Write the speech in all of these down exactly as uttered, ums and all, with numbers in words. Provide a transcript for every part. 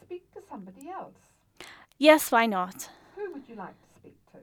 speak to somebody else? Yes, why not? Who would you like to speak to?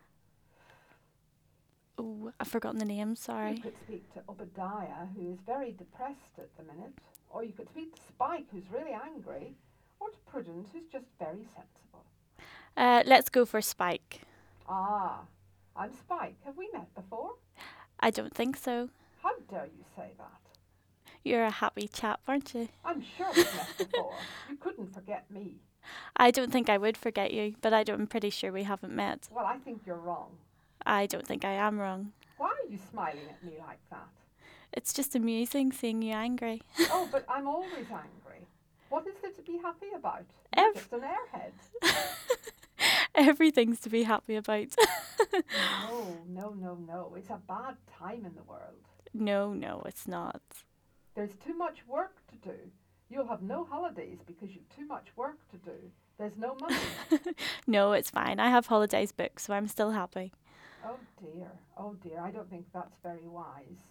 Oh, I've forgotten the name, You sorry. could speak to Obadiah, who is very depressed at the minute, or you could speak to Spike, who's really angry, or to Prudence, who's just very sensible. Uh, let's go for Spike. Ah, I'm Spike. Have we met before? I don't think so. How dare you say that? You're a happy chap, aren't you? I'm sure we've met before. You couldn't forget me. I don't think I would forget you, but I don't, I'm pretty sure we haven't met. Well, I think you're wrong. I don't think I am wrong. Why are you smiling at me like that? It's just amusing seeing you angry. Oh, but I'm always angry. What is there to be happy about? Ev- You're just an airhead. Everything's to be happy about. No, no, no, no. It's a bad time in the world. No, no, it's not. There's too much work to do. You'll have no holidays because you've too much work to do. There's no money. No, it's fine. I have holidays booked, so I'm still happy. Oh dear, oh dear. I don't think that's very wise.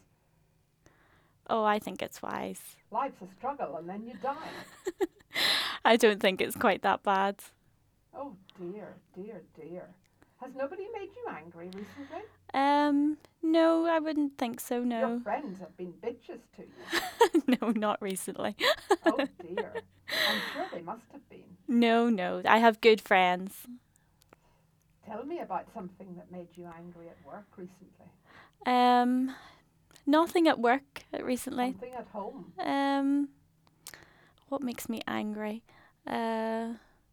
Oh, I think it's wise. Life's a struggle and then you die. I don't think it's quite that bad. Oh dear, dear, dear. Has nobody made you angry recently? Um, no, I wouldn't think so, Your no. friends have been bitches to you. No, not recently. Oh dear. I'm sure they must have been. No, no, I have good friends. Tell me about something that made you angry at work recently. Um, nothing at work recently. Something at home. Um, what makes me angry? Uh,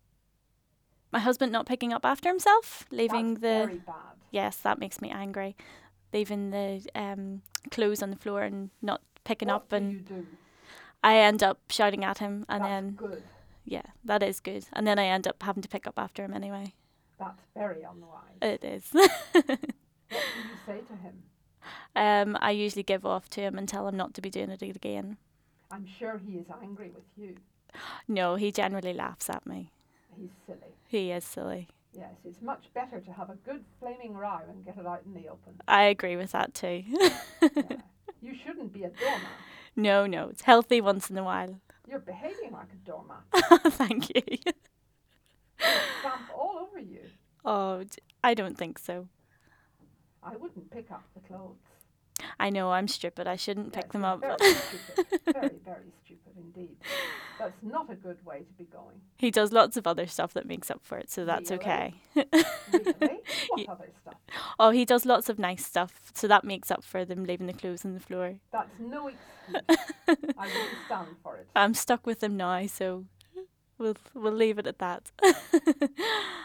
my husband not picking up after himself, leaving That's the very bad. yes, that makes me angry. Leaving the um clothes on the floor and not picking What up, do and you do? I end up shouting at him, and That's then good. yeah, that is good, and then I end up having to pick up after him anyway. That's very unwise. It is. What do you say to him? um, I usually give off to him and tell him not to be doing it again. I'm sure he is angry with you. No, he generally laughs at me. He's silly. He is silly. Yes, it's much better to have a good flaming row and get it out in the open. I agree with that too. Yeah. You shouldn't be a doormat. No, no, it's healthy once in a while. You're behaving like a doormat. Thank you. There's stamp all over you. Oh, d- I don't think so. I wouldn't pick up the clothes. I know I'm stupid. I shouldn't pick Yes, them you're up. Very stupid. Very, very stupid indeed. That's not a good way to be going. He does lots of other stuff that makes up for it, so that's Really? okay. Really? What Ye- other stuff? Oh, he does lots of nice stuff, so that makes up for them leaving the clothes on the floor. That's no excuse. I wouldn't stand for it. I'm stuck with them now, so we'll we'll leave it at that.